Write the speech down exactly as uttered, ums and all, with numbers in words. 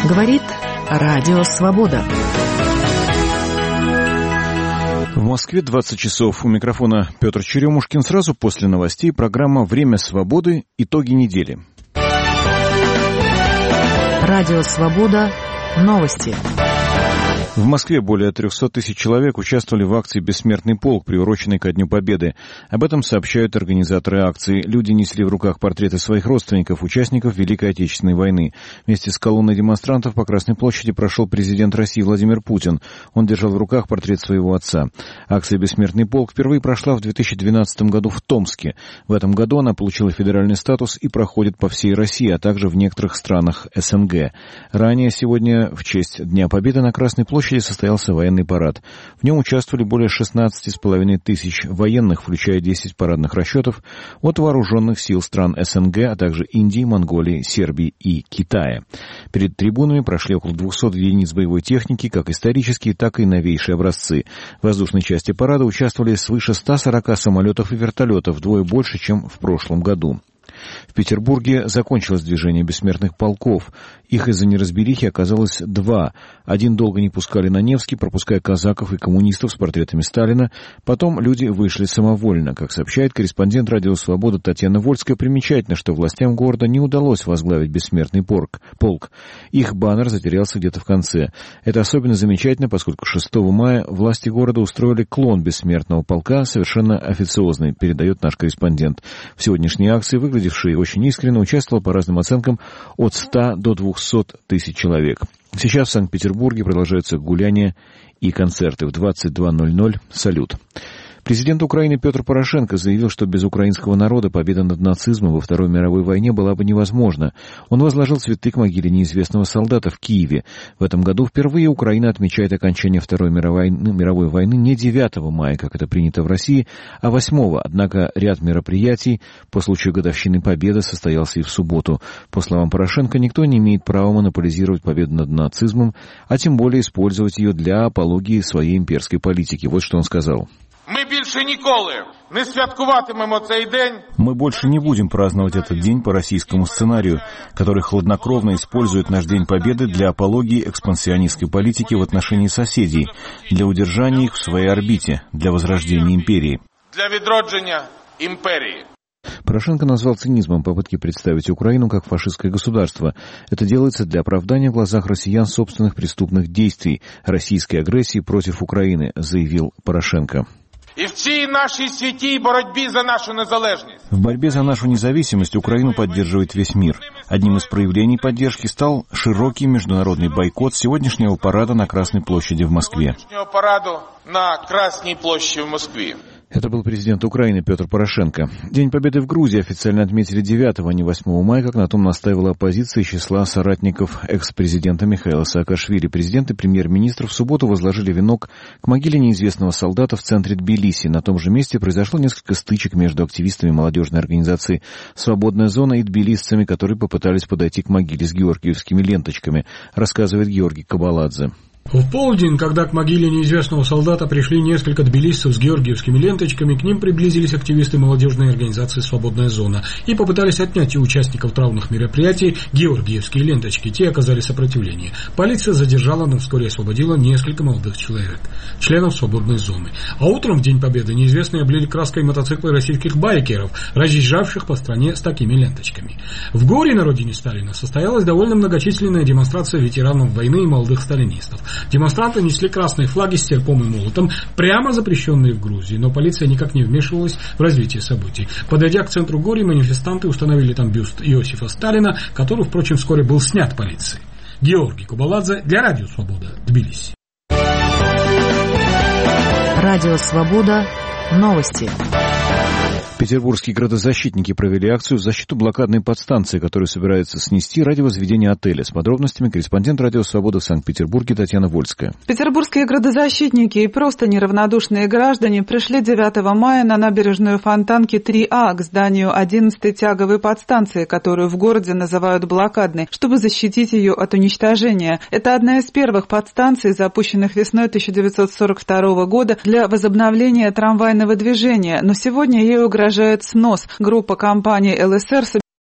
Говорит Радио Свобода. В Москве двадцать часов. У микрофона Петр Черемушкин. Сразу после новостей программа «Время свободы. Итоги недели». Радио Свобода. Новости. В Москве более трехсот тысяч человек участвовали в акции «Бессмертный полк», приуроченной ко Дню Победы. Об этом сообщают организаторы акции. Люди несли в руках портреты своих родственников, участников Великой Отечественной войны. Вместе с колонной демонстрантов по Красной площади прошел президент России Владимир Путин. Он держал в руках портрет своего отца. Акция «Бессмертный полк» впервые прошла в две тысячи двенадцатом году в Томске. В этом году она получила федеральный статус и проходит по всей России, а также в некоторых странах СНГ. Ранее сегодня, в честь Дня Победы, на Красной площади состоялся военный парад. В нем участвовали более шестнадцати с половиной тысяч военных, включая десять парадных расчетов от вооруженных сил стран СНГ, а также Индии, Монголии, Сербии и Китая. Перед трибунами прошли около двухсот единиц боевой техники, как исторические, так и новейшие образцы. В воздушной части парада участвовали свыше ста сорока самолетов и вертолетов, вдвое больше, чем в прошлом году. В Петербурге закончилось движение бессмертных полков. Их из-за неразберихи оказалось два. Один долго не пускали на Невский, пропуская казаков и коммунистов с портретами Сталина. Потом люди вышли самовольно. Как сообщает корреспондент «Радио Свобода» Татьяна Вольская, примечательно, что властям города не удалось возглавить бессмертный полк. Их баннер затерялся где-то в конце. Это особенно замечательно, поскольку шестого мая власти города устроили клон бессмертного полка, совершенно официозный, передает наш корреспондент. В сегодняшней акции, выглядевшей очень искренне, участвовало по разным оценкам от ста до двухсот тысяч человек. Сейчас в Санкт-Петербурге продолжаются гуляния и концерты. В двадцать два ноль ноль салют. Президент Украины Петр Порошенко заявил, что без украинского народа победа над нацизмом во Второй мировой войне была бы невозможна. Он возложил цветы к могиле неизвестного солдата в Киеве. В этом году впервые Украина отмечает окончание Второй мировой, мировой войны не девятого мая, как это принято в России, а восьмого. Однако ряд мероприятий по случаю годовщины Победы состоялся и в субботу. По словам Порошенко, никто не имеет права монополизировать победу над нацизмом, а тем более использовать ее для апологии своей имперской политики. Вот что он сказал. Мы больше николи не святкуватимемо цей день. Мы больше не будем праздновать этот день по российскому сценарию, который хладнокровно использует наш День Победы для апологии экспансионистской политики в отношении соседей, для удержания их в своей орбите, для возрождения империи. Для відродження империи. Порошенко назвал цинизмом попытки представить Украину как фашистское государство. Это делается для оправдания в глазах россиян собственных преступных действий, российской агрессии против Украины, заявил Порошенко. И в цій нашей святій боротьбе за нашу незалежность. В борьбе за нашу независимость Украину поддерживает весь мир. Одним из проявлений поддержки стал широкий международный бойкот сегодняшнего парада на Красной площади в Москве. Сегодняшнего параду на Красной площади в Москве. Это был президент Украины Петр Порошенко. День Победы в Грузии официально отметили девятого, а не восьмого мая, как на том настаивала оппозиция из числа соратников экс-президента Михаила Саакашвили. Президент и премьер-министр в субботу возложили венок к могиле неизвестного солдата в центре Тбилиси. На том же месте произошло несколько стычек между активистами молодежной организации «Свободная зона» и тбилисцами, которые попытались подойти к могиле с георгиевскими ленточками, рассказывает Георгий Кабаладзе. В полдень, когда к могиле неизвестного солдата пришли несколько тбилисцев с георгиевскими ленточками, к ним приблизились активисты молодежной организации «Свободная зона» и попытались отнять у участников траурных мероприятий георгиевские ленточки. Те оказали сопротивление. Полиция задержала, но вскоре освободила несколько молодых человек, членов «Свободной зоны». А утром, в День Победы, неизвестные облили краской мотоциклы российских байкеров, разъезжавших по стране с такими ленточками. В Горе, на родине Сталина, состоялась довольно многочисленная демонстрация ветеранов войны и молодых сталинистов. Демонстранты несли красные флаги с серпом и молотом, прямо запрещенные в Грузии, но полиция никак не вмешивалась в развитие событий. Подойдя к центру Гори, манифестанты установили там бюст Иосифа Сталина, который, впрочем, вскоре был снят полицией. Георгий Кабаладзе для Радио Свобода, Тбилиси. Радио Свобода. Новости. Петербургские градозащитники провели акцию в защиту блокадной подстанции, которую собирается снести ради возведения отеля. С подробностями корреспондент «Радио Свобода» в Санкт-Петербурге Татьяна Вольская. Петербургские градозащитники и просто неравнодушные граждане пришли девятого мая на набережную Фонтанки три А к зданию одиннадцатой тяговой подстанции, которую в городе называют блокадной, чтобы защитить ее от уничтожения. Это одна из первых подстанций, запущенных весной тысяча девятьсот сорок второго года для возобновления трамвайного движения, но сегодня ей угрожает снос. Группа компаний эл эс эр